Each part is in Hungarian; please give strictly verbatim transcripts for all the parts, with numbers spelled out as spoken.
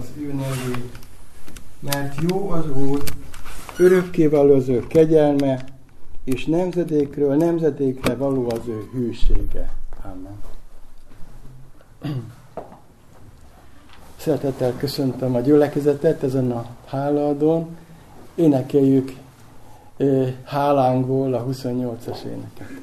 az ő nevét, mert jó az Úr, örökkévaló az ő kegyelme, és nemzedékről nemzedékre való az ő hűsége. Amen. Szeretettel köszöntöm a gyülekezetet ezen a hálaadón. Énekeljük eh, hálánkból a huszonnyolcas éneket.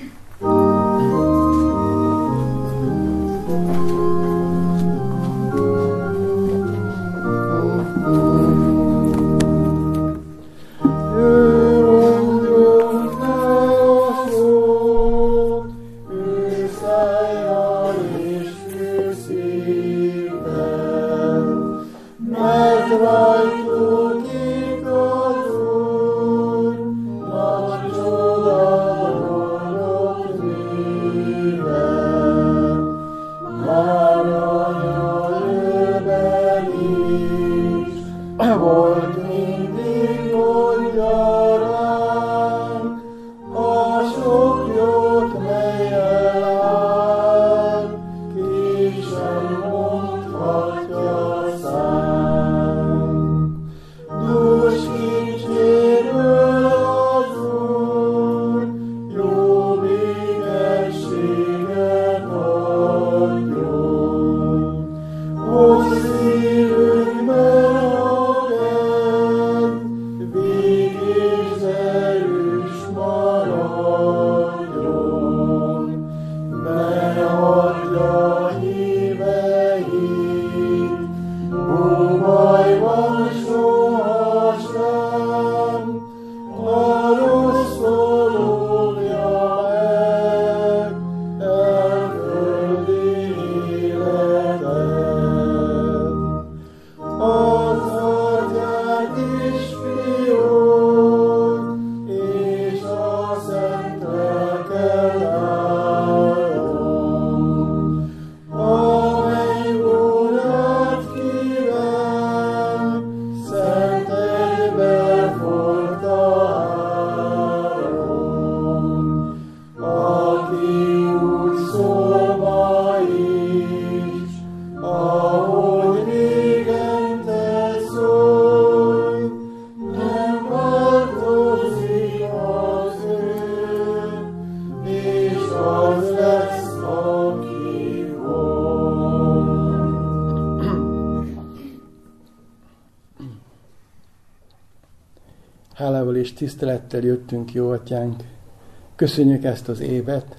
Hálával és tisztelettel jöttünk, jó atyánk. Köszönjük ezt az évet,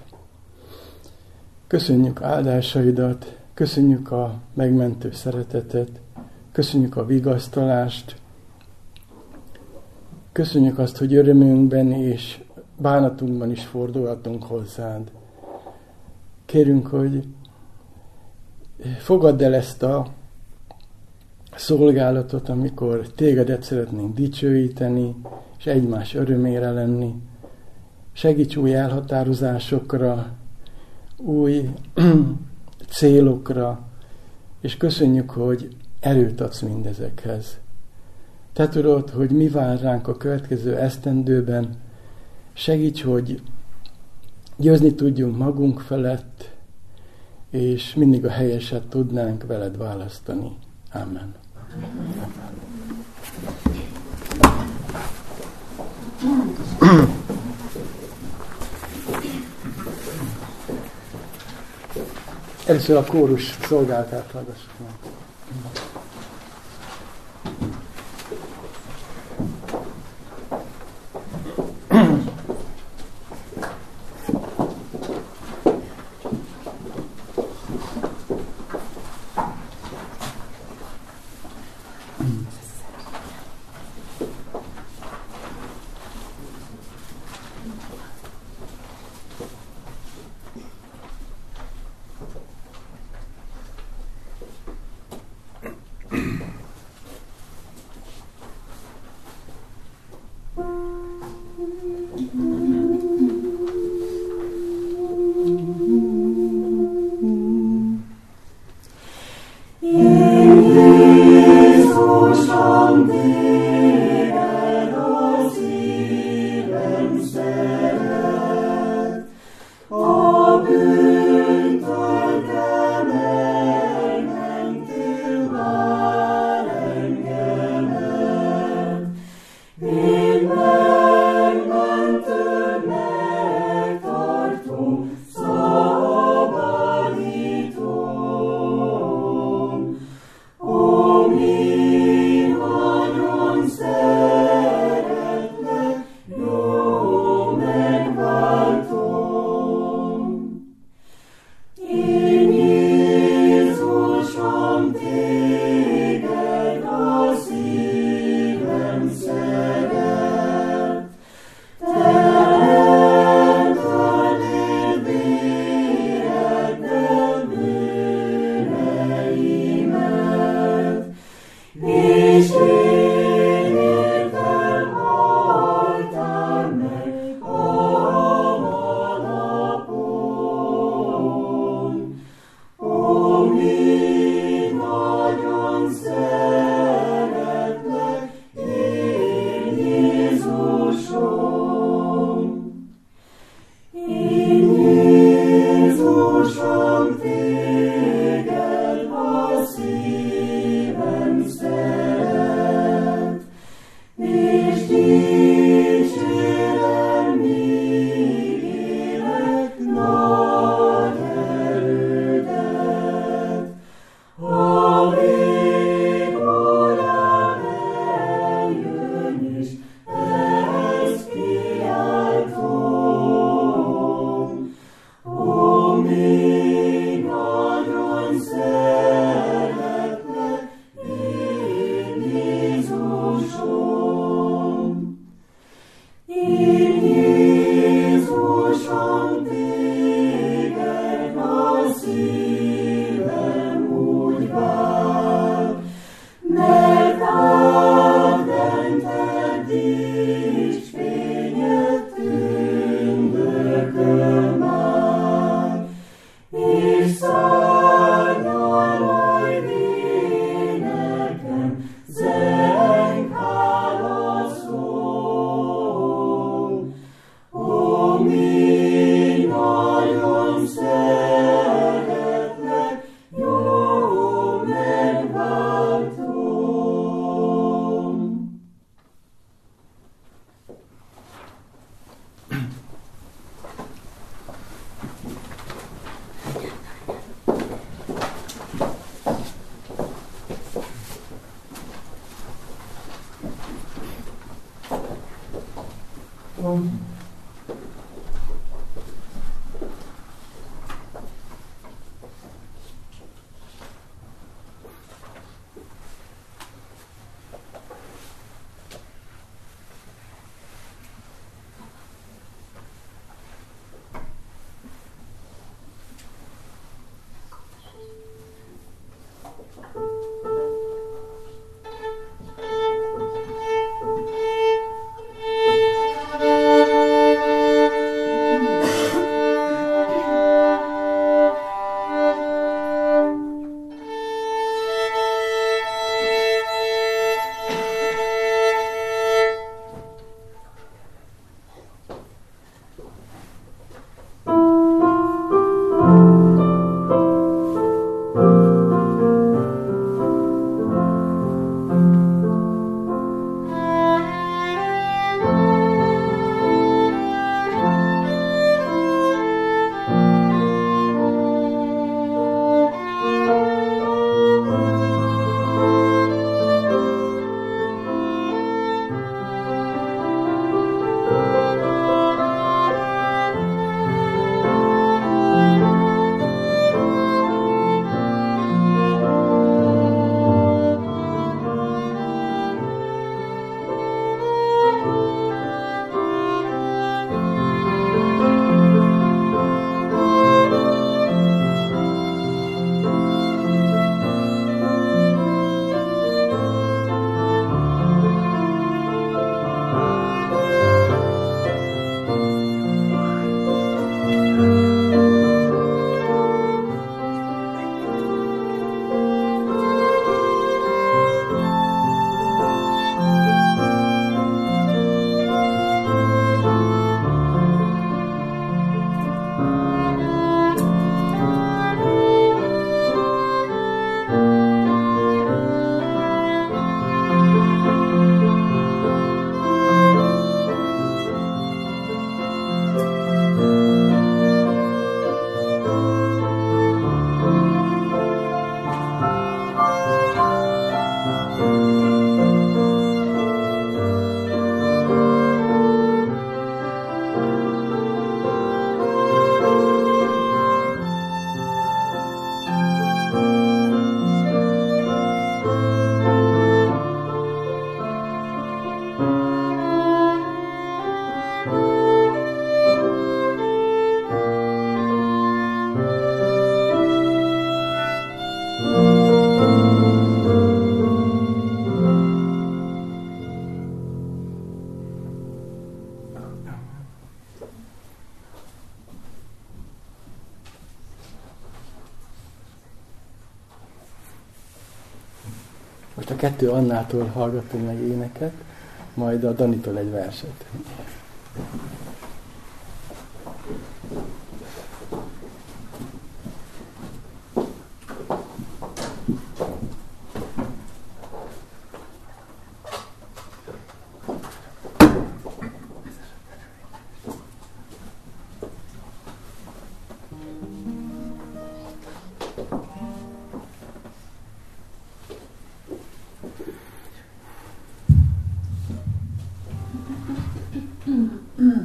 köszönjük áldásaidat, köszönjük a megmentő szeretetet, köszönjük a vigasztalást, köszönjük azt, hogy örömünkben és bánatunkban is fordulhatunk hozzád. Kérünk, hogy fogadd el ezt a szolgálatot, amikor tégedet szeretnénk dicsőíteni, és egymás örömére lenni. Segíts új elhatározásokra, új célokra, és köszönjük, hogy erőt adsz mindezekhez. Te tudod, hogy mi vár ránk a következő esztendőben. Segíts, hogy győzni tudjunk magunk felett, és mindig a helyeset tudnánk veled választani. Amen. Először a kórus szolgálatát hallgassuk meg. bűntől kell elmentő vár. Most a kettő Annától hallgatunk meg éneket, majd a Danitól egy verset. Mm.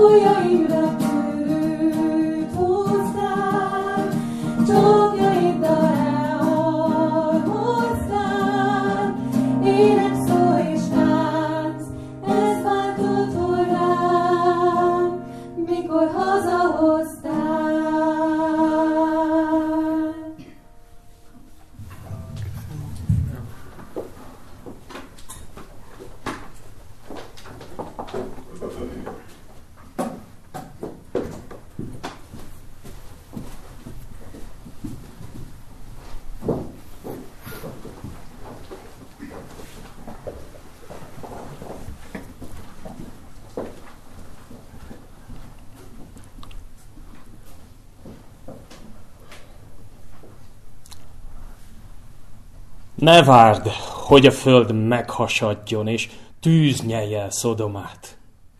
ujjaimra tűrőt hoztál, csókjaiddal elhalmoztál, ének szó és tánc, ez váltott rám, mikor hazahoztál. Ne várd, hogy a föld meghasadjon, és tűz nyelje el Szodomát.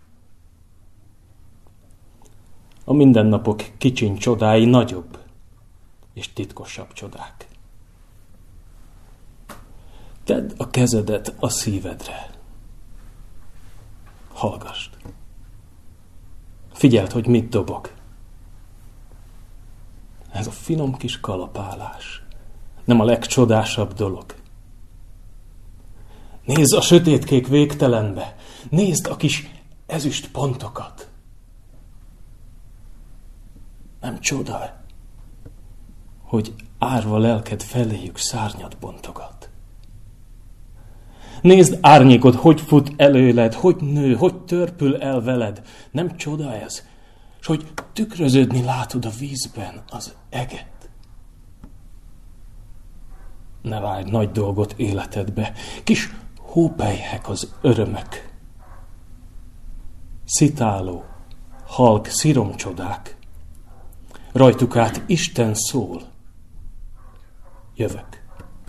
A mindennapok kicsiny csodái nagyobb és titkosabb csodák. Tedd a kezedet a szívedre. Hallgasd. Figyeld, hogy mit dobok. Ez a finom kis kalapálás nem a legcsodásabb dolog. Nézd a sötétkék végtelenbe, nézd a kis ezüst pontokat. Nem csoda, hogy árva lelked feléjük szárnyat bontogat. Nézd árnyékod, hogy fut előled, hogy nő, hogy törpül el veled. Nem csoda ez, s hogy tükröződni látod a vízben az eget. Ne várj nagy dolgot életedbe, kis hópelyhek az örömök. Szitáló, halk sziromcsodák, rajtuk át Isten szól. Jövök.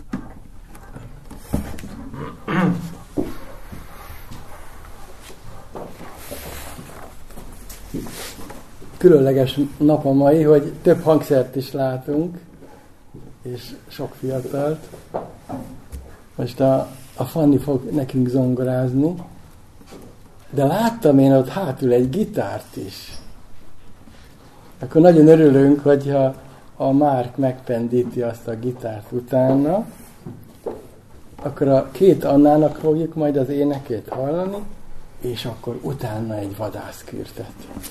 Különleges nap a mai, hogy több hangszert is látunk, és sok fiatalt. Most a, a Fanni fog nekünk zongorázni, de láttam én ott hátul egy gitárt is. Akkor nagyon örülünk, hogyha a Márk megpendíti azt a gitárt utána, akkor a két Annának fogjuk majd az énekét hallani, és akkor utána egy vadászkürtet.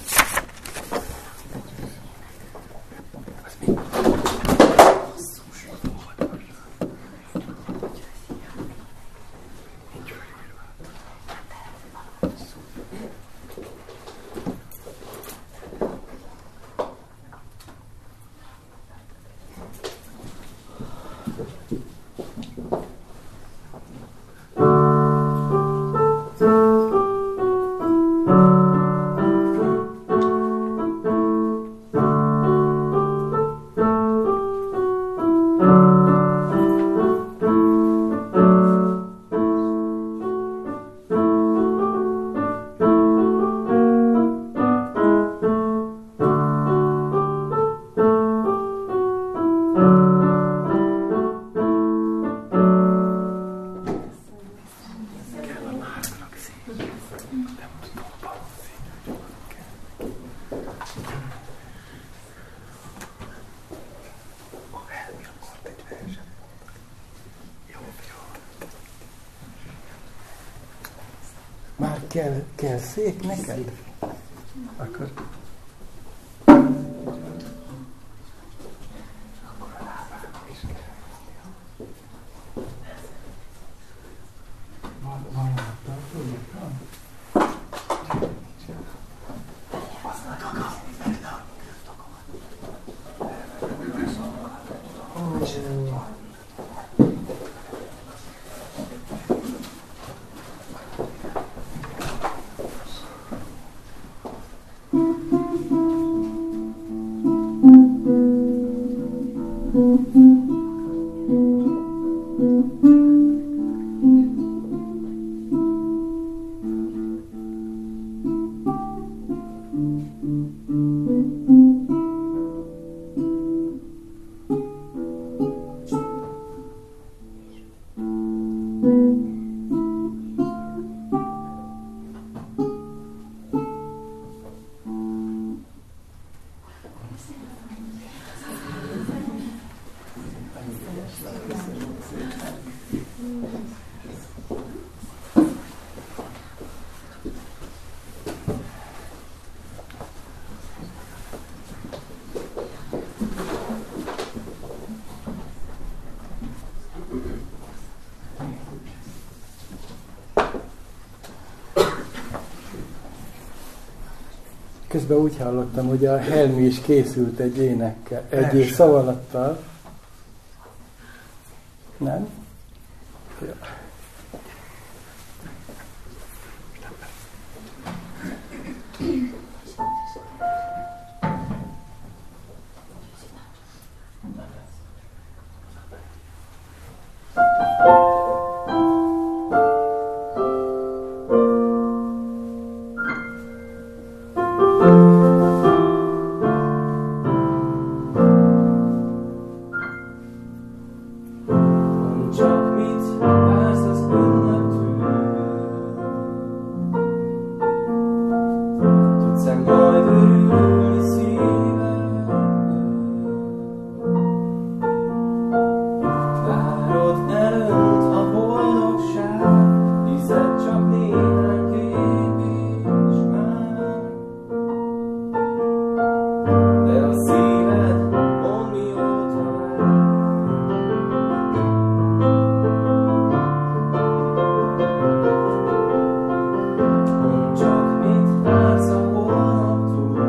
Már kell, kell szék neked? Akkor... Mm-hmm. közben úgy hallottam, hogy a Helmi is készült egy énekkel, egy Persze. szavalattal. Nem? Ja. Csak mit vársz az ünneptől? Tudsz-e majd örülni szívedben? Várod elönt a boldogság, hiszed csak néhány lépés már. De a szíved mond mióta vár. Mondd csak, mit vársz a holnaptól.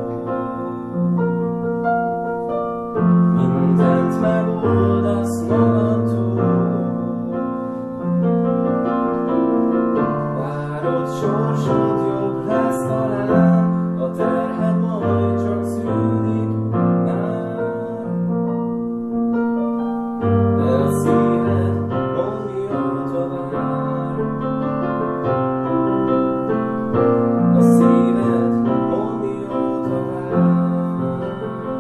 Mindent megoldasz magadtól. Várod, sorsod jobb lesz talán, a terhed majd csak szűnik már. De a szíved mond mióta vár. A szíved mond mióta vár.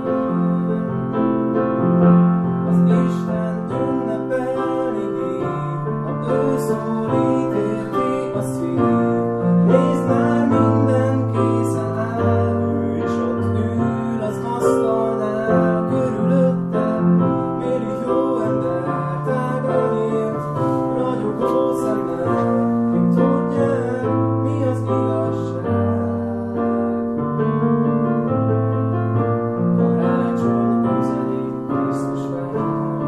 Az Istent ünnepelni hív, ha ő szól, ítél ki a szív. Nézd már, minden készen áll, ő is ott ül az asztalnál körülötte. Méri jó ember, tágra nyílt, ragyogó szemmel, kik tudják, mi az igazság. Karácsony közelik, Krisztus vár.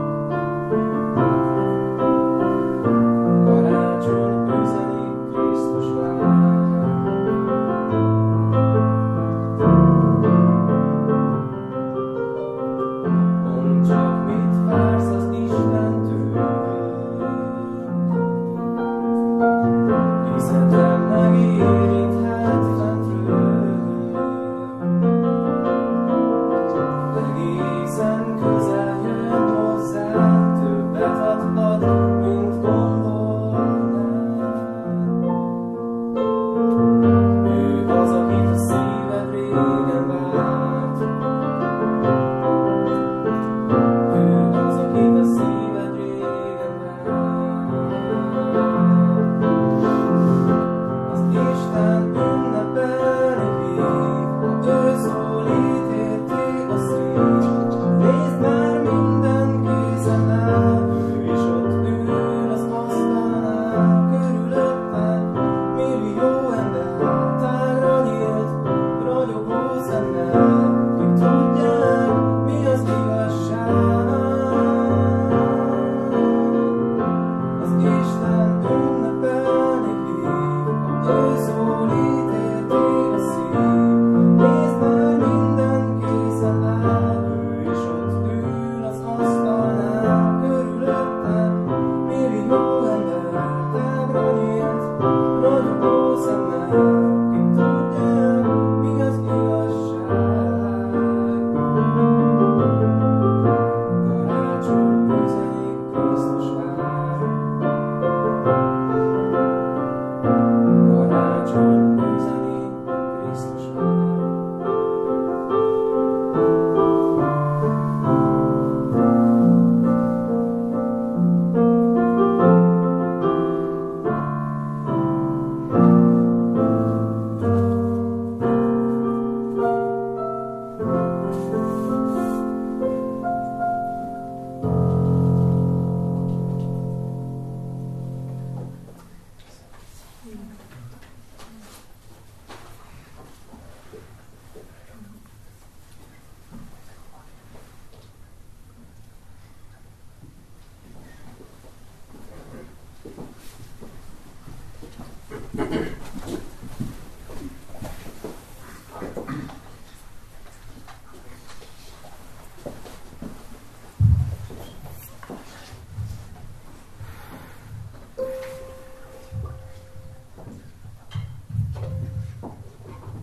Karácsony közelik, Krisztus vár. Mondd csak, mit vársz az Istentől. Hiszen nem megérinthet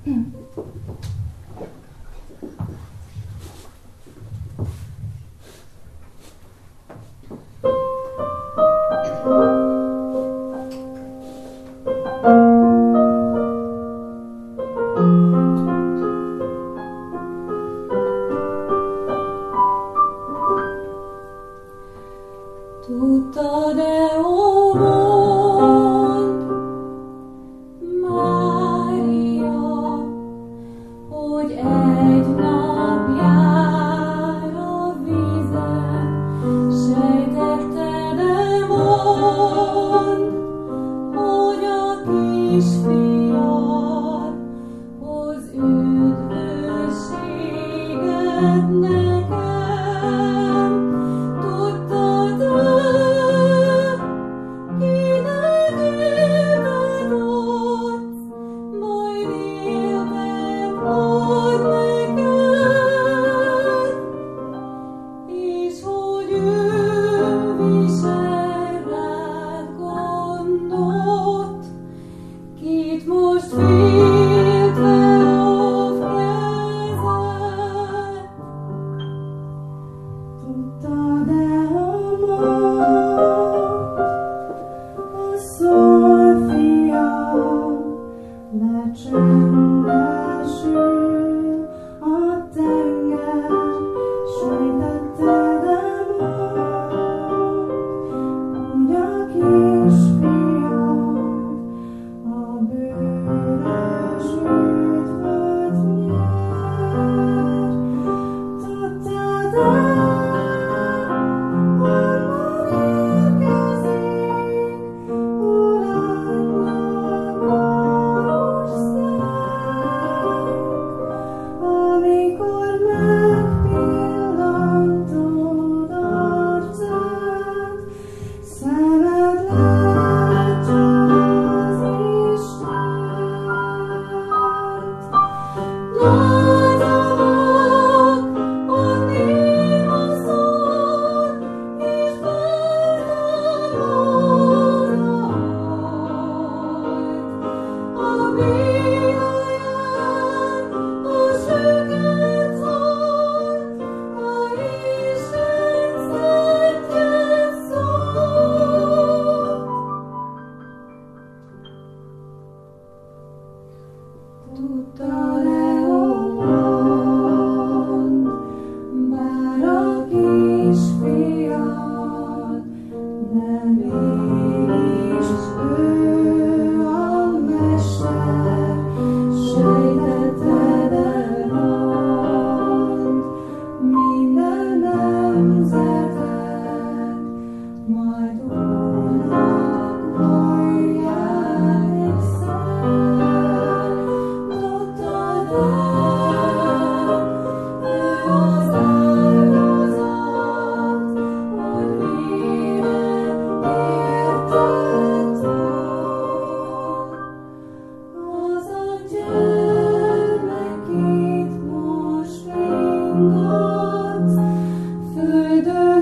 Tudtad-e, ó, mondd, Mária, hogy egy nap jár a vízen, sejtetted-e, mondd, hogy a kisfiad hoz üdvösséget nekem. Tudtad-e, kinek életet adsz, majd éltet ad neked, és hogy ő visel rád gondot, kit most féltve óv kezed. Tudtad-e, a Szófia lecsendesül a tenger, sejtetted-e, hogy a kisfiad a bőrös üdvöt nyer? Tudtad-e, honnan érkezik Urának valós szent, amikor megpillantod arcát, szemed látja az Istent. Lágyalak a néma szól, és betámad a mélyhaján a süket szól, a Isten szentje szól. Tudtad-e, ó, mondd, bár a kisfiad nem is ő a mester, sejtetted-e, mondd, minden nemzetek majd Úrnak hallják egyszer. Tudtad-e, ő az áldozat, hogy vére érted az a gyermekét most ringat, földön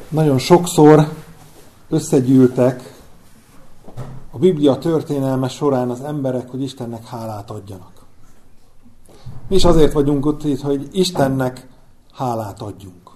Nagyon sokszor összegyűltek a Biblia történelme során az emberek, hogy Istennek hálát adjanak. Mi is azért vagyunk ott itt, hogy Istennek hálát adjunk.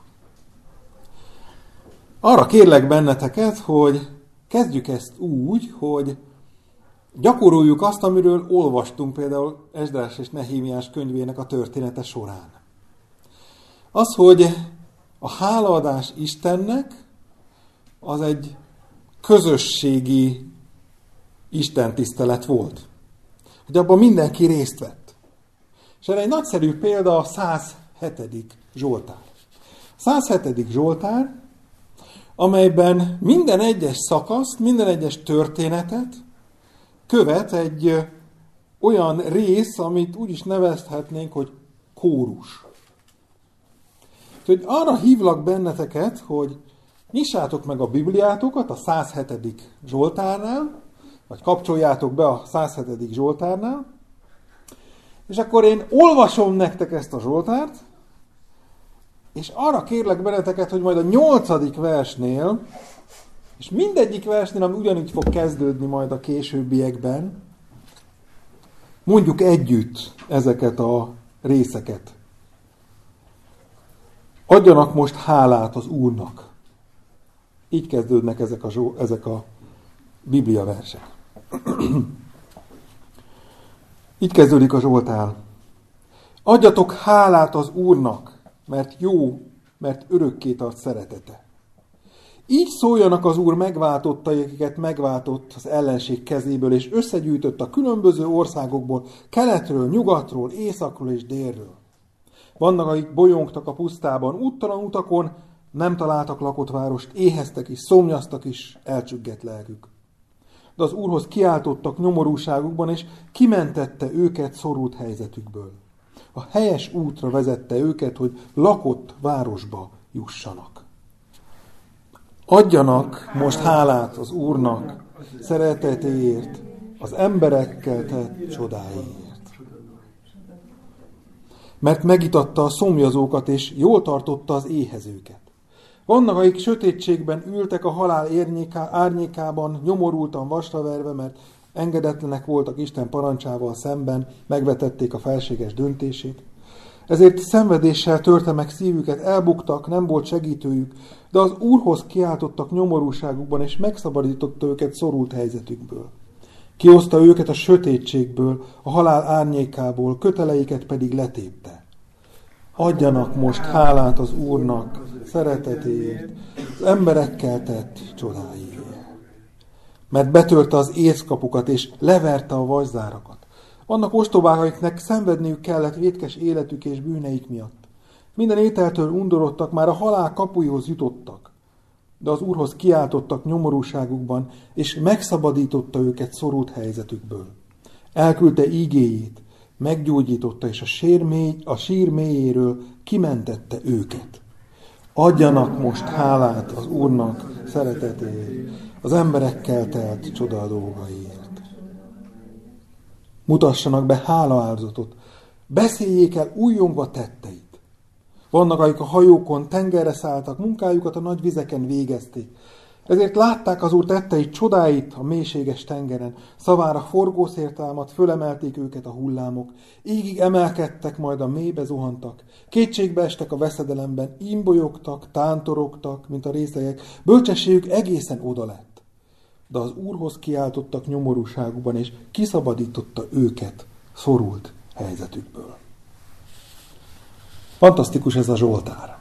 Arra kérlek benneteket, hogy kezdjük ezt úgy, hogy gyakoroljuk azt, amiről olvastunk például Esdrás és Nehémiás könyvének a története során. Az, hogy a hálaadás Istennek az egy közösségi istentisztelet volt. Hogy abban mindenki részt vett. És erre egy nagyszerű példa a száz hetedik Zsoltár. A száz hetedik Zsoltár, amelyben minden egyes szakaszt, minden egyes történetet követ egy olyan rész, amit úgy is nevezhetnénk, hogy kórus. Úgyhogy arra hívlak benneteket, hogy nyissátok meg a Bibliátokat a száz hetedik Zsoltárnál, vagy kapcsoljátok be a száz hetedik Zsoltárnál, és akkor én olvasom nektek ezt a Zsoltárt, és arra kérlek benneteket, hogy majd a nyolcadik versnél, és mindegyik versnél, ami ugyanígy fog kezdődni majd a későbbiekben, mondjuk együtt ezeket a részeket. Adjanak most hálát az Úrnak. Így kezdődnek ezek a, ezek a Biblia versek. Így kezdődik a Zsoltár. Adjatok hálát az Úrnak, mert jó, mert örökké tart szeretete. Így szóljanak az Úr megváltottai, akiket megváltott az ellenség kezéből, és összegyűjtött a különböző országokból, keletről, nyugatról, északról és délről. Vannak, akik bolyongtak a pusztában, úttalan utakon, nem találtak lakott várost, éheztek is, szomjaztak is, elcsüggett lelkük. De az Úrhoz kiáltottak nyomorúságukban, és kimentette őket szorult helyzetükből. A helyes útra vezette őket, hogy lakott városba jussanak. Adjanak most hálát az Úrnak szeretetéért, az emberekkel tett csodáiért. Mert megitatta a szomjazókat, és jól tartotta az éhezőket. Vannak, akik sötétségben ültek a halál érnyéká, árnyékában, nyomorultan vastraverve, mert engedetlenek voltak Isten parancsával szemben, megvetették a felséges döntését. Ezért szenvedéssel törte meg szívüket, elbuktak, nem volt segítőjük, de az Úrhoz kiáltottak nyomorúságukban, és megszabadította őket szorult helyzetükből. Kihozta őket a sötétségből, a halál árnyékából, köteleiket pedig letépte. Adjanak most hálát az Úrnak szeretetéért, az emberekkel tett csodáiért. Mert betörte az észkapukat, és leverte a vaszárakat. Vannak ostobák, akiknek szenvedniük kellett vétkes életük és bűneik miatt. Minden ételtől undorodtak, már a halál kapuihoz jutottak. De az Úrhoz kiáltottak nyomorúságukban, és megszabadította őket szorult helyzetükből. Elküldte ígéjét, meggyógyította, és a, sér mély, a sír mélyéről kimentette őket. Adjanak most hálát az Úrnak szeretetéért, az emberekkel telt csoda dolgaiért. Mutassanak be hálaáldozatot, beszéljék el újjongva tetteit. Vannak, akik a hajókon tengerre szálltak, munkájukat a nagy vizeken végezték. Ezért látták az Úr tetteit, csodáit a mélységes tengeren. Szavára forgószél támadt, fölemelték őket a hullámok. Égig emelkedtek, majd a mélybe zuhantak. Kétségbe estek a veszedelemben, imbolyogtak, tántorogtak, mint a részegek. Bölcsességük egészen oda lett. De az Úrhoz kiáltottak nyomorúságukban, és kiszabadította őket szorult helyzetükből. Fantasztikus ez a Zsoltár.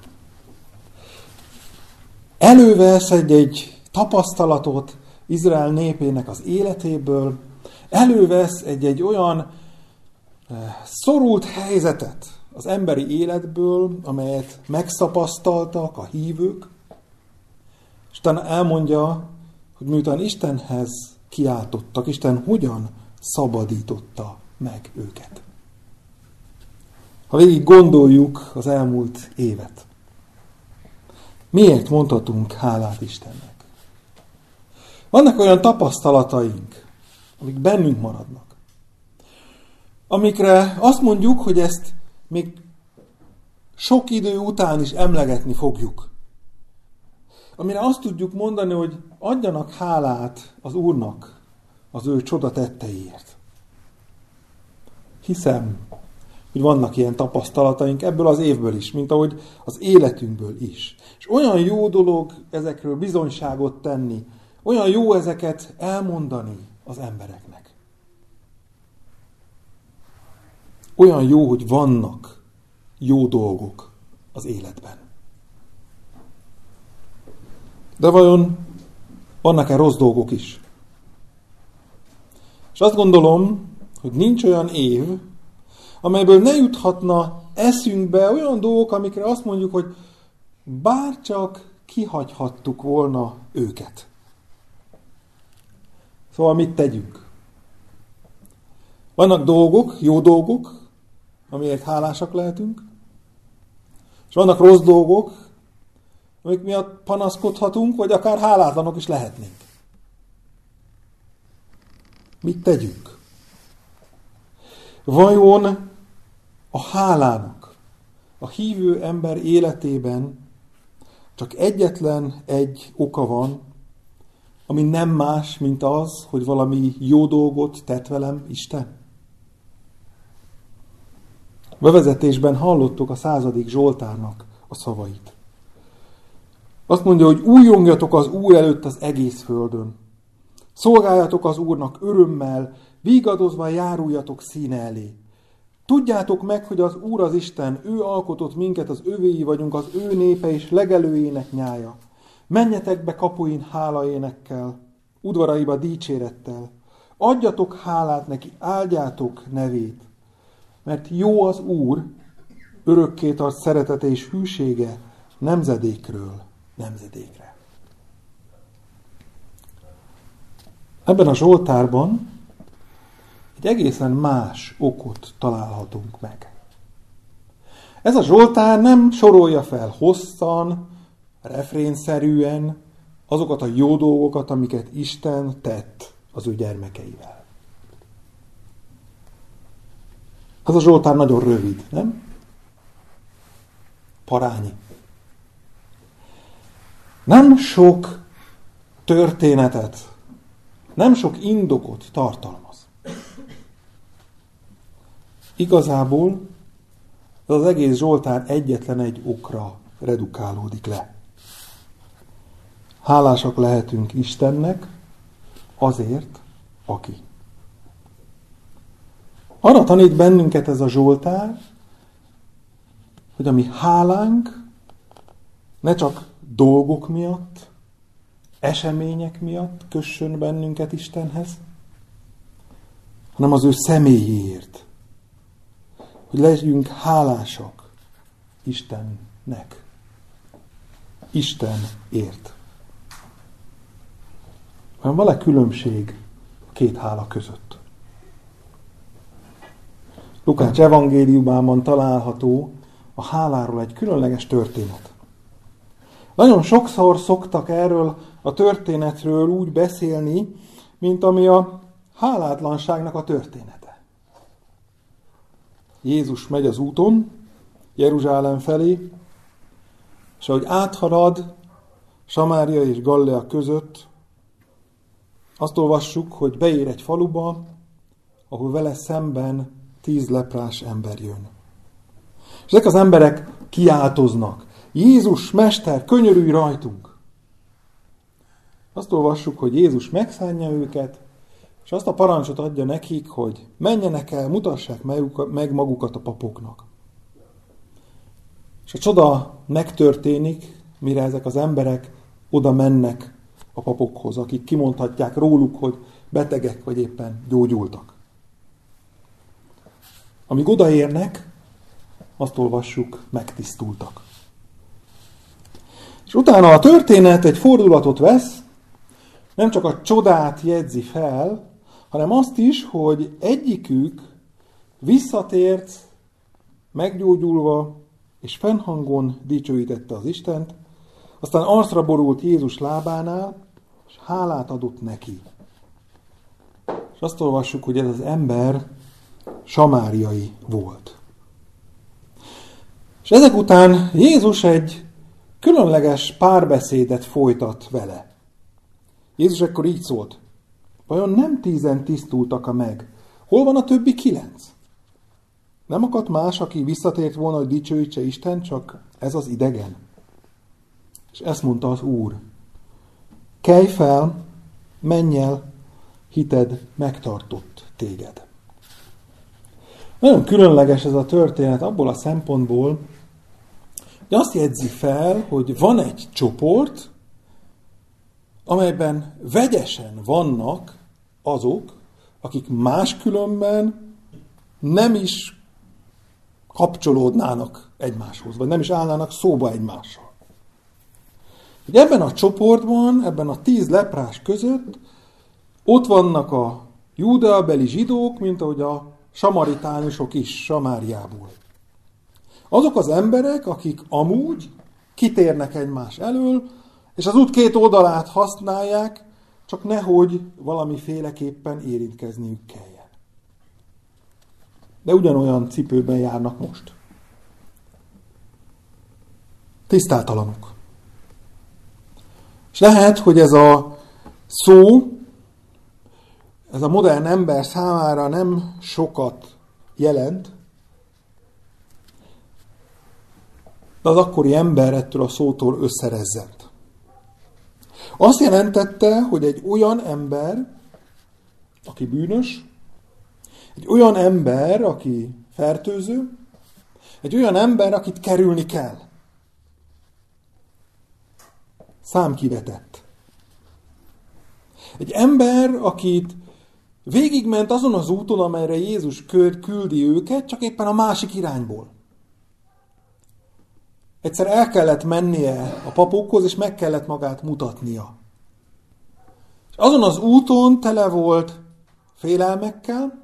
Elővesz egy-egy tapasztalatot Izrael népének az életéből, elővesz egy-egy olyan szorult helyzetet az emberi életből, amelyet megszapasztaltak a hívők, és utána elmondja, hogy miután Istenhez kiáltottak, Isten hogyan szabadította meg őket. Ha végig gondoljuk az elmúlt évet, miért mondhatunk hálát Istennek? Vannak olyan tapasztalataink, amik bennünk maradnak, amikre azt mondjuk, hogy ezt még sok idő után is emlegetni fogjuk. amire azt tudjuk mondani, hogy adjanak hálát az Úrnak az ő csoda tetteiért. Hiszem, hogy vannak ilyen tapasztalataink ebből az évből is, mint ahogy az életünkből is. És olyan jó dolog ezekről bizonyságot tenni, olyan jó ezeket elmondani az embereknek. Olyan jó, hogy vannak jó dolgok az életben. De vajon vannak-e rossz dolgok is? És azt gondolom, hogy nincs olyan év, amelyből ne juthatna eszünkbe olyan dolgok, amikre azt mondjuk, hogy bárcsak kihagyhattuk volna őket. Szóval mit tegyünk? Vannak dolgok, jó dolgok, amiért hálásak lehetünk, és vannak rossz dolgok, amik miatt panaszkodhatunk, vagy akár hálátlanok is lehetnénk. Mit tegyünk? Vajon a hálának a hívő ember életében csak egyetlen egy oka van, ami nem más, mint az, hogy valami jó dolgot tett velem Isten? Bevezetésben hallottuk a századik Zsoltárnak a szavait. Azt mondja, hogy újjongjatok az Úr előtt az egész földön. Szolgáljatok az Úrnak örömmel, vígadozva járuljatok színe elé. Tudjátok meg, hogy az Úr az Isten, ő alkotott minket, az övéi vagyunk, az ő népe és legelőjének nyája. Menjetek be kapuin hálaénekkel, udvaraiba dicsérettel. Adjatok hálát neki, áldjátok nevét. Mert jó az Úr, örökké tart szeretete és hűsége nemzedékről nemzedékre. Ebben a Zsoltárban egy egészen más okot találhatunk meg. Ez a Zsoltár nem sorolja fel hosszan, refrénszerűen azokat a jó dolgokat, amiket Isten tett az ő gyermekeivel. Ez a Zsoltár nagyon rövid, nem? Parányi. Nem sok történetet, nem sok indokot tartalmaz. Igazából ez az egész Zsoltár egyetlen egy okra redukálódik le. Hálásak lehetünk Istennek azért, aki. Arra tanít bennünket ez a Zsoltár, hogy a mi hálánk ne csak dolgok miatt, események miatt kössön bennünket Istenhez, hanem az ő személyéért. Hogy legyünk hálásak Istennek. Istenért. Van van-e különbség a két hála között? Lukács evangéliumában található a háláról egy különleges történet. Nagyon sokszor szoktak erről a történetről úgy beszélni, mint ami a hálátlanságnak a története. Jézus megy az úton, Jeruzsálem felé, és ahogy áthalad Samária és Gallea között, azt olvassuk, hogy beér egy faluba, ahol vele szemben tíz leprás ember jön. És ezek az emberek kiáltoznak. Jézus, Mester, könyörülj rajtunk! Azt olvassuk, hogy Jézus megszánja őket, és azt a parancsot adja nekik, hogy menjenek el, mutassák meg magukat a papoknak. És a csoda megtörténik, mire ezek az emberek oda mennek a papokhoz, akik kimondhatják róluk, hogy betegek vagy éppen gyógyultak. Amíg odaérnek, azt olvassuk, megtisztultak. És utána a történet egy fordulatot vesz, nem csak a csodát jegyzi fel, hanem azt is, hogy egyikük visszatért, meggyógyulva, és fennhangon dicsőítette az Istent, aztán arcra borult Jézus lábánál, és hálát adott neki. És azt olvassuk, hogy ez az ember samáriai volt. És ezek után Jézus egy különleges párbeszédet folytat vele. Jézus ekkor így szólt: vajon nem tízen tisztultak meg? Hol van a többi kilenc? Nem akadt más, aki visszatért volna, hogy dicsőítse Isten, csak ez az idegen? És ezt mondta az Úr: kelj fel, menj el, hited megtartott téged. Nagyon különleges ez a történet abból a szempontból, hogy azt jegyzi fel, hogy van egy csoport, amelyben vegyesen vannak azok, akik máskülönben nem is kapcsolódnának egymáshoz, vagy nem is állnának szóba egymással. Hogy ebben a csoportban, ebben a tíz leprás között ott vannak a júdeabeli zsidók, mint ahogy a samaritánusok is Samáriából. Azok az emberek, akik amúgy kitérnek egymás elől, és az út két oldalát használják, csak nehogy valamiféleképpen érintkezniük kelljen. De ugyanolyan cipőben járnak most. Tisztátalanok. És lehet, hogy ez a szó, ez a modern ember számára nem sokat jelent, de az akkori ember ettől a szótól összerezzent. Azt jelentette, hogy egy olyan ember, aki bűnös, egy olyan ember, aki fertőző, egy olyan ember, akit kerülni kell. Számkivetett. Egy ember, akit végigment azon az úton, amelyre Jézus küldi őket, csak éppen a másik irányból. Egyszer el kellett mennie a papokhoz, és meg kellett magát mutatnia. És azon az úton tele volt félelmekkel,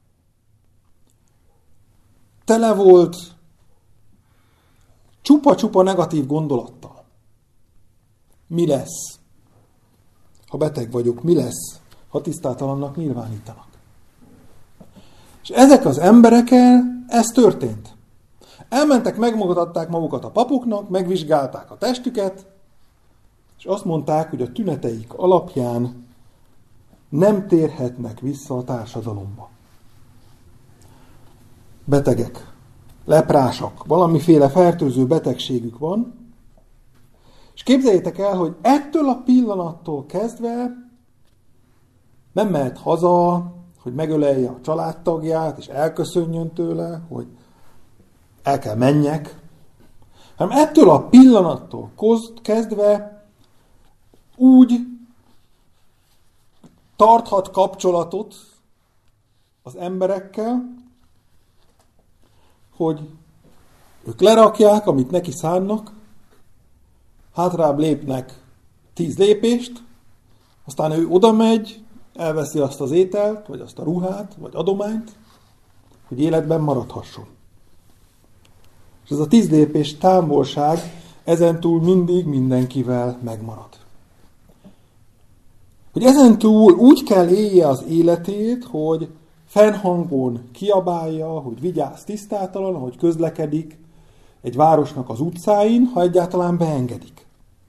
tele volt csupa-csupa negatív gondolattal. Mi lesz, ha beteg vagyok? Mi lesz, ha tisztátalannak nyilvánítanak? És ezek az emberekkel ez történt. Elmentek, megmutatták magukat a papoknak, megvizsgálták a testüket, és azt mondták, hogy a tüneteik alapján nem térhetnek vissza a társadalomba. Betegek, leprásak, valamiféle fertőző betegségük van, és képzeljétek el, hogy ettől a pillanattól kezdve nem mehet haza, hogy megölelje a családtagját, és elköszönjön tőle, hogy el kell menjek, hanem ettől a pillanattól kezdve úgy tarthat kapcsolatot az emberekkel, hogy ők lerakják, amit neki szánnak, hátrább lépnek tíz lépést, aztán ő oda megy, elveszi azt az ételt, vagy azt a ruhát, vagy adományt, hogy életben maradhasson. És ez a tíz lépés távolság ezentúl mindig mindenkivel megmarad. Hogy ezentúl úgy kell élje az életét, hogy fennhangon kiabálja, hogy vigyázz tisztátalan, hogy közlekedik egy városnak az utcáin, ha egyáltalán beengedik.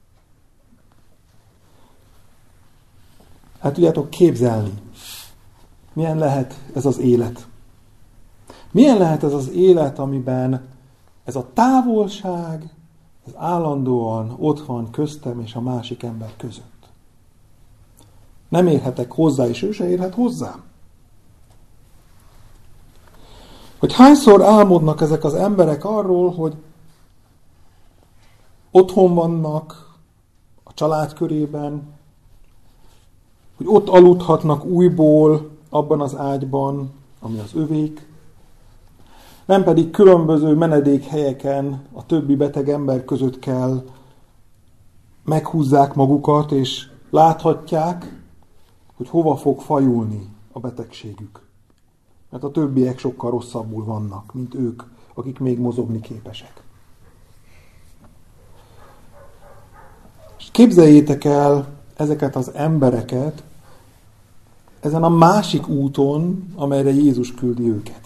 Hát tudjátok képzelni, milyen lehet ez az élet. Milyen lehet ez az élet, amiben ez a távolság, ez állandóan ott van köztem és a másik ember között. Nem érhetek hozzá, és ő se érhet hozzám. Hogy hányszor álmodnak ezek az emberek arról, hogy otthon vannak, a család körében, hogy ott aludhatnak újból abban az ágyban, ami az övék, nem pedig különböző menedékhelyeken a többi beteg ember között kell meghúzzák magukat, és láthatják, hogy hova fog fajulni a betegségük. Mert a többiek sokkal rosszabbul vannak, mint ők, akik még mozogni képesek. És képzeljétek el ezeket az embereket ezen a másik úton, amelyre Jézus küldi őket.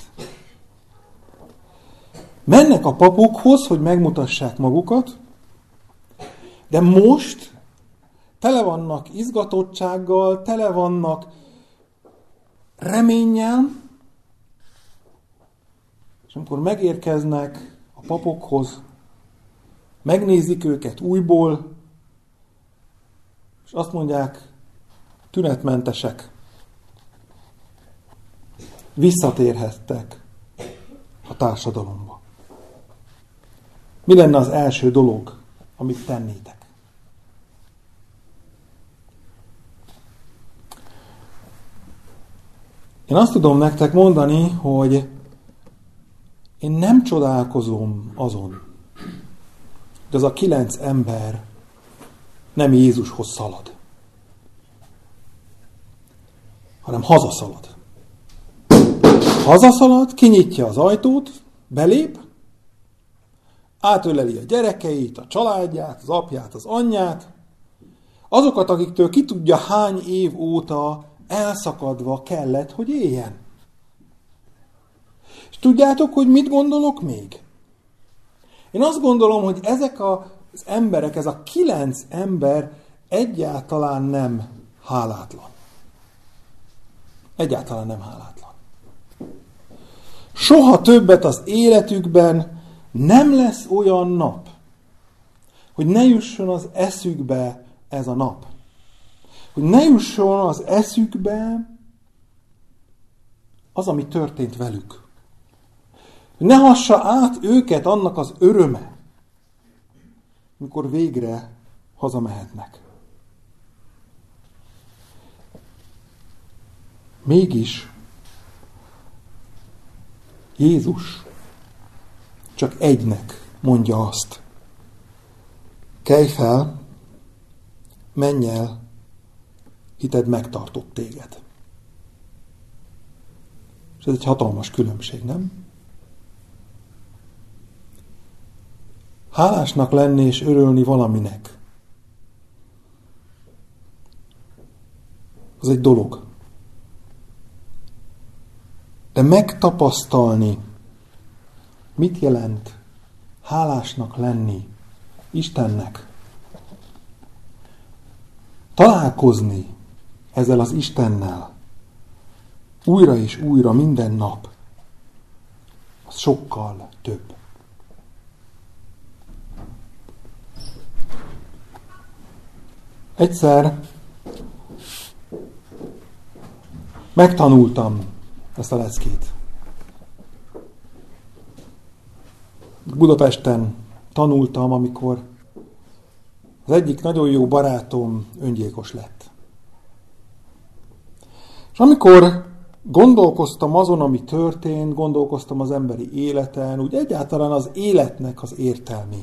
Mennek a papokhoz, hogy megmutassák magukat, De most tele vannak izgatottsággal, tele vannak reménnyel, és amikor megérkeznek a papokhoz, megnézik őket újból, és azt mondják, tünetmentesek, visszatérhettek a társadalomba. Mi lenne az első dolog, amit tennétek? Én azt tudom nektek mondani, hogy én nem csodálkozom azon, hogy az a kilenc ember nem Jézushoz szalad, hanem hazaszalad. Hazaszalad, kinyitja az ajtót, belép, átöleli a gyerekeit, a családját, az apját, az anyját, azokat, akiktől ki tudja hány év óta elszakadva kellett, hogy éljen. És tudjátok, hogy mit gondolok még? Én azt gondolom, hogy ezek az emberek, ez a kilenc ember egyáltalán nem hálátlan. Egyáltalán nem hálátlan. Soha többet az életükben nem lesz olyan nap, hogy ne jusson az eszükbe ez a nap. Hogy ne jusson az eszükbe az, ami történt velük. Ne hassa át őket annak az öröme, mikor végre hazamehetnek. Mégis Jézus csak egynek mondja azt. Kelj fel, menj el, hited megtartott téged. És ez egy hatalmas különbség, nem? Hálásnak lenni és örülni valaminek. Az egy dolog. De megtapasztalni, mit jelent hálásnak lenni Istennek, találkozni ezzel az Istennel újra és újra minden nap, az sokkal több. Egyszer megtanultam ezt a leckét. Budapesten tanultam, amikor az egyik nagyon jó barátom öngyilkos lett. És amikor gondolkoztam azon, ami történt, gondolkoztam az emberi életen, úgy egyáltalán az életnek az értelmén,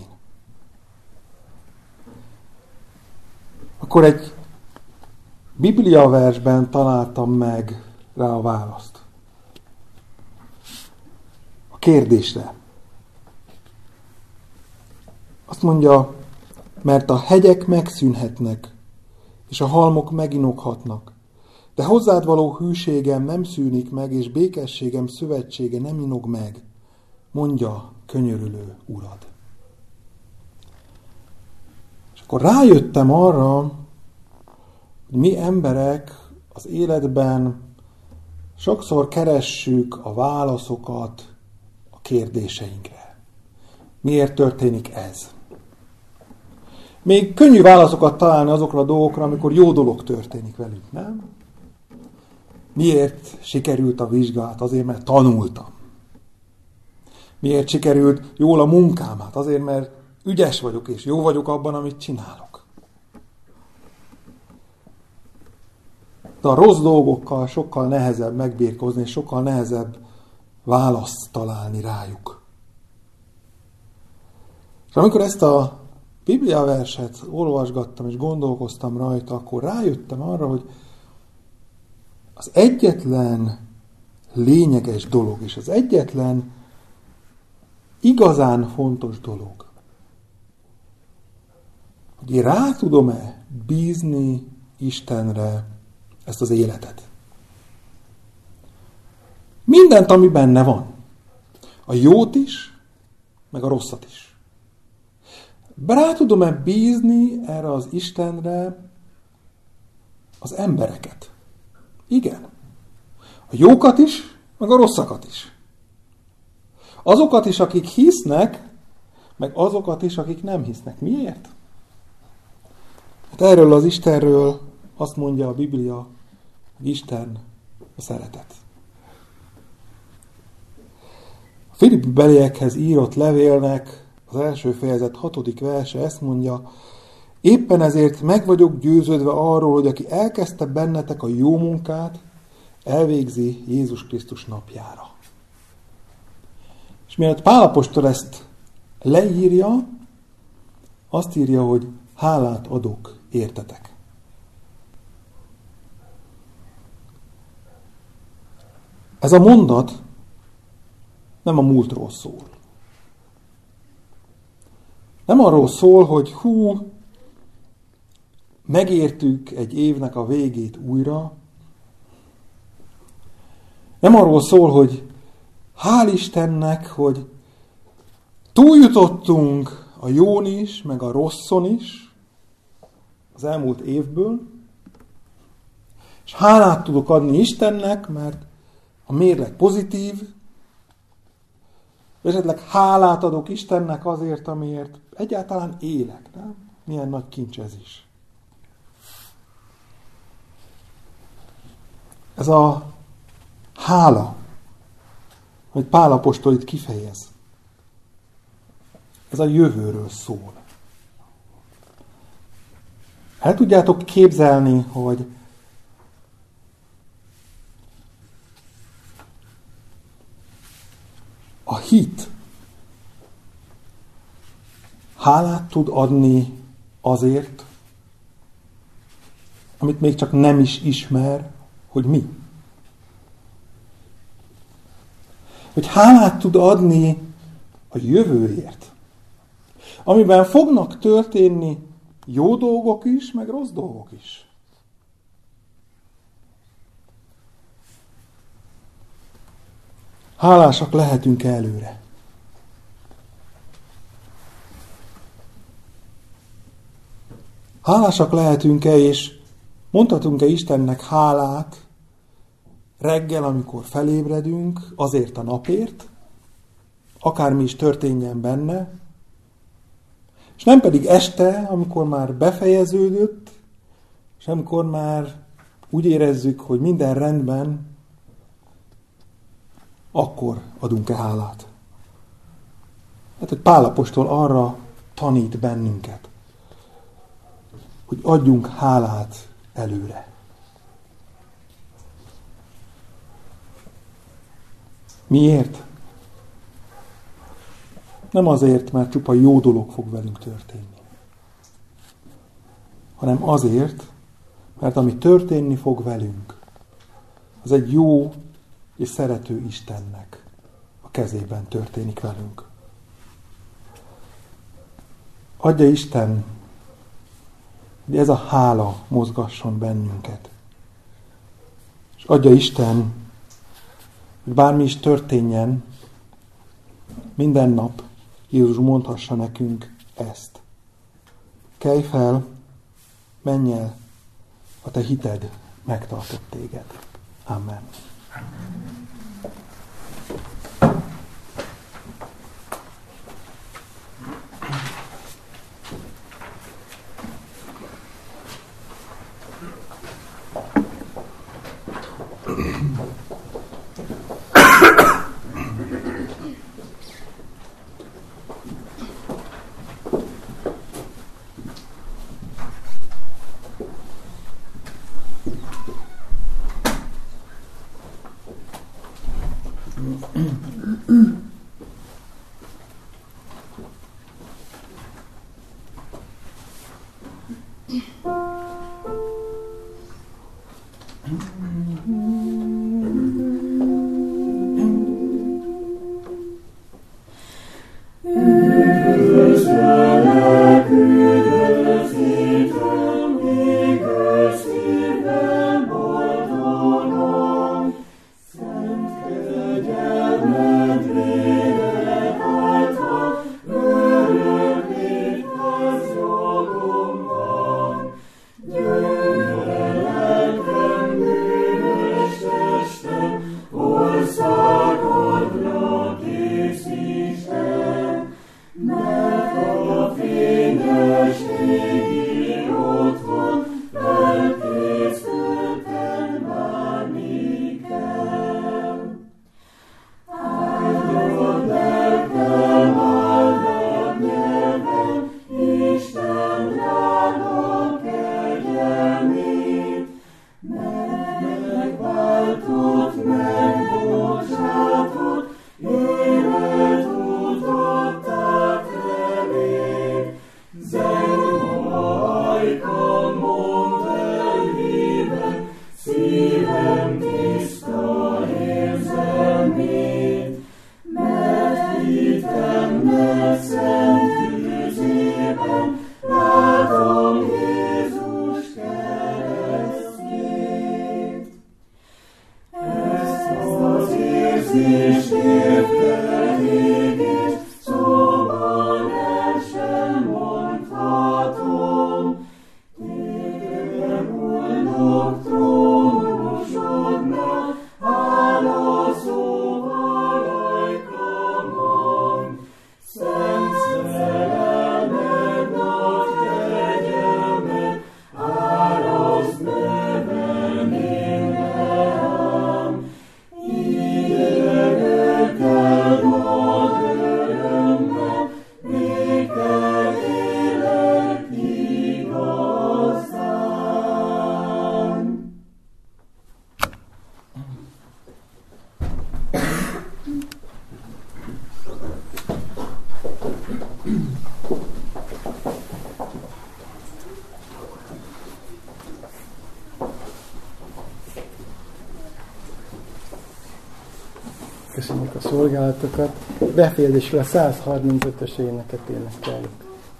akkor egy bibliaversben találtam meg rá a választ. A kérdésre. Azt mondja, mert a hegyek megszűnhetnek, és a halmok meginokhatnak, de hozzád való hűségem nem szűnik meg, és békességem szövetsége nem inog meg, mondja könyörülő Urad. És akkor rájöttem arra, hogy mi emberek az életben sokszor keressük a válaszokat a kérdéseinkre. Miért történik ez? Még könnyű válaszokat találni azokra a dolgokra, amikor jó dolog történik velük, nem? Miért sikerült a vizsgát? Azért, mert tanultam. Miért sikerült jól a munkám? Hát azért, mert ügyes vagyok, és jó vagyok abban, amit csinálok. De a rossz dolgokkal sokkal nehezebb megbirkózni, és sokkal nehezebb választ találni rájuk. És amikor ezt a bibliaverset olvasgattam, és gondolkoztam rajta, akkor rájöttem arra, hogy az egyetlen lényeges dolog, és az egyetlen igazán fontos dolog, hogy én rá tudom-e bízni Istenre ezt az életet. Mindent, ami benne van. A jót is, meg a rosszat is. rá tudom-e bízni erre az Istenre az embereket? Igen. A jókat is, meg a rosszakat is. Azokat is, akik hisznek, meg azokat is, akik nem hisznek. Miért? Hát erről az Istenről azt mondja a Biblia, hogy Isten a szeretet. A Filippi beliekhez írott levélnek az első fejezet hatodik verse ezt mondja: éppen ezért meg vagyok győződve arról, hogy aki elkezdte bennetek a jó munkát, elvégzi Jézus Krisztus napjára. És mielőtt Pál apostol ezt leírja, azt írja, hogy hálát adok értetek. Ez a mondat nem a múltról szól. Nem arról szól, hogy hú, megértük egy évnek a végét újra. Nem arról szól, hogy hál' Istennek, hogy túljutottunk a jón is, meg a rosszon is az elmúlt évből, és hálát tudok adni Istennek, mert a mérleg pozitív, esetleg hálát adok Istennek azért, amiért egyáltalán élek. Nem? Milyen nagy kincs ez is. Ez a hála, hogy Pál apostol itt kifejez, ez a jövőről szól. El tudjátok képzelni, hogy a hit hálát tud adni azért, amit még csak nem is ismer, hogy mi. Hogy hálát tud adni a jövőért, amiben fognak történni jó dolgok is, meg rossz dolgok is. Hálásak lehetünk előre. Hálásak lehetünk-e, és mondhatunk-e Istennek hálát reggel, amikor felébredünk, azért a napért, akármi is történjen benne, és nem pedig este, amikor már befejeződött, és amikor már úgy érezzük, hogy minden rendben, akkor adunk-e hálát. Hát, hogy Pál apostol arra tanít bennünket, hogy adjunk hálát előre. Miért? Nem azért, mert csupa jó dolog fog velünk történni, hanem azért, mert ami történni fog velünk, az egy jó és szerető Istennek a kezében történik velünk. Adja Isten, hogy ez a hála mozgasson bennünket. És adja Isten, hogy bármi is történjen, minden nap Jézus mondhassa nekünk ezt. Kelj fel, menj el, a te hited megtartott téged. Amen. Köszönjük a szolgálatokat. Befejezésre a száz harmincötös éneket énekeljük.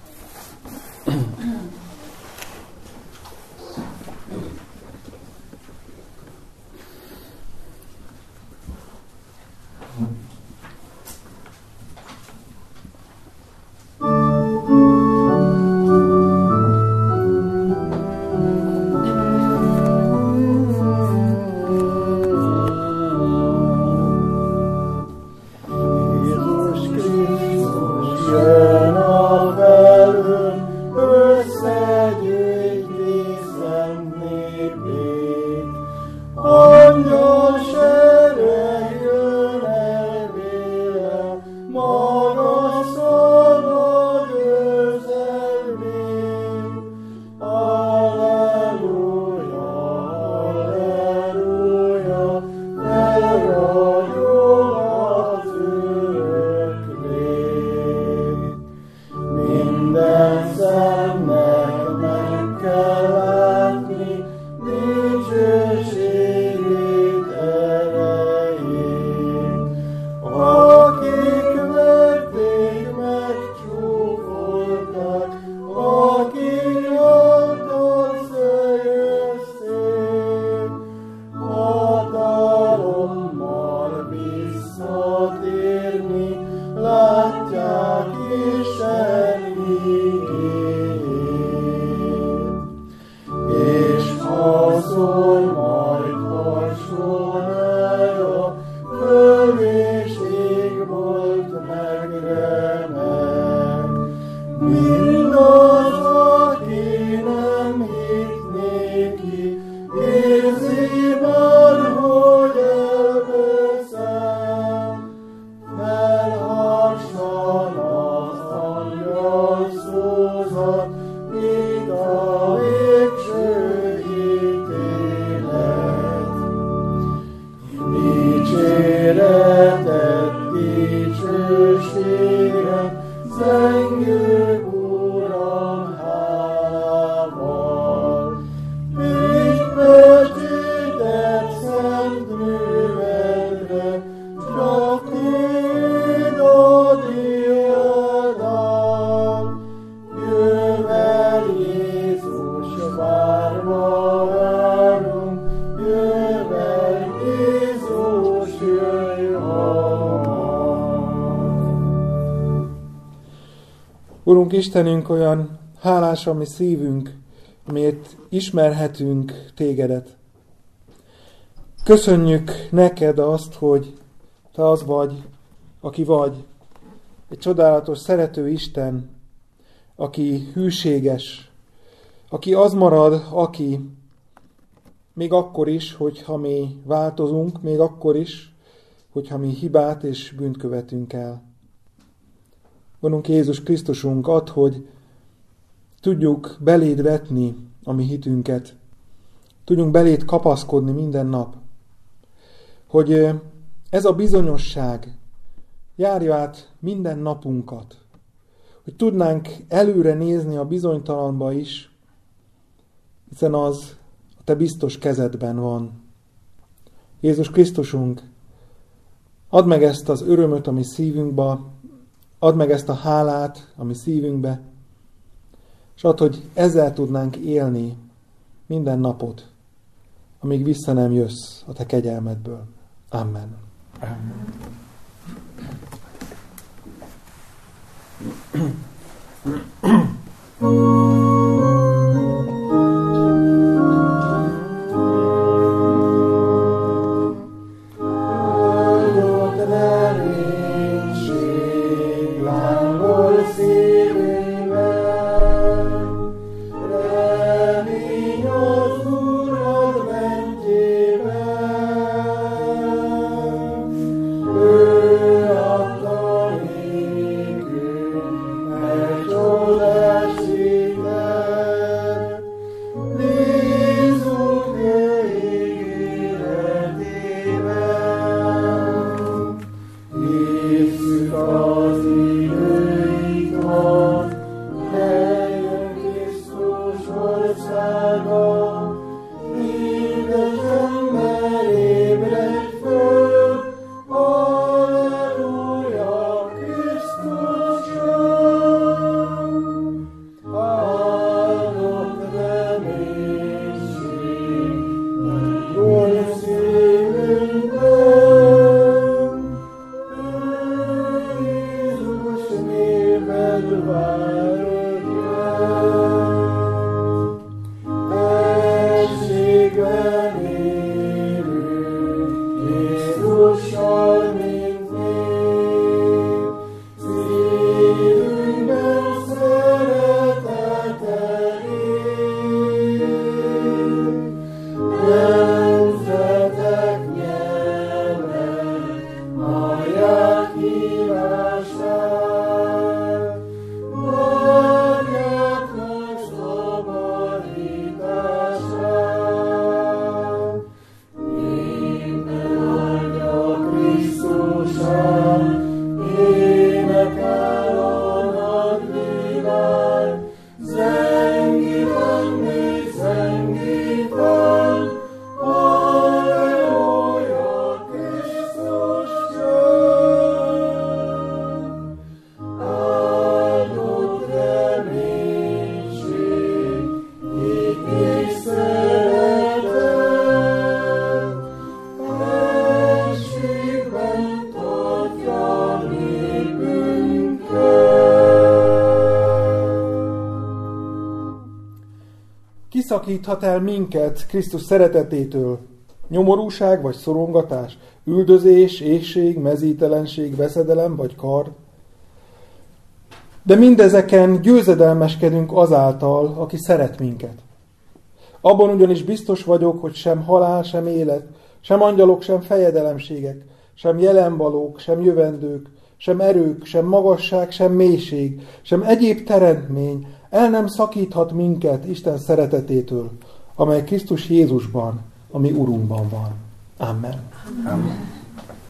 Urunk Istenünk, olyan hálás a mi szívünk, amiért ismerhetünk Tégedet. Köszönjük neked azt, hogy te az vagy, aki vagy. Egy csodálatos, szerető Isten, aki hűséges, aki az marad, aki még akkor is, hogyha mi változunk, még akkor is, hogyha mi hibát és bűnt követünk el. Urunk Jézus Krisztusunk, add, hogy tudjuk beléd vetni a mi hitünket, tudjunk beléd kapaszkodni minden nap, hogy ez a bizonyosság járja át minden napunkat, hogy tudnánk előre nézni a bizonytalanba is, hiszen az a te biztos kezedben van. Jézus Krisztusunk, add meg ezt az örömöt a mi szívünkbe, add meg ezt a hálát a mi szívünkbe, és add, hogy ezzel tudnánk élni minden napot, amíg vissza nem jössz a te kegyelmedből. Amen. Amen. az időig várod jön. Egységben élünk, Jézussal mint nép, szívünkben szeretet elég. Nemzetek nyelven hallják hívását, várják meg szabadítását. Minden áldja Krisztusát, énekel a nagy világ, zengi van, még zengi van, halleluja, Krisztus jön. Áldott reménység, itt és szeretet, egységben tartja népünket. Kiszakíthat el minket Krisztus szeretetétől nyomorúság vagy szorongatás, üldözés, éhség, mezítelenség, veszedelem vagy kard? De mindezeken győzedelmeskedünk azáltal, aki szeret minket. Abban ugyanis biztos vagyok, hogy sem halál, sem élet, sem angyalok, sem fejedelemségek, sem jelenvalók, sem jövendők, sem erők, sem magasság, sem mélység, sem egyéb teremtmény el nem szakíthat minket Isten szeretetétől, amely Krisztus Jézusban, a mi Urunkban van. Amen. Amen.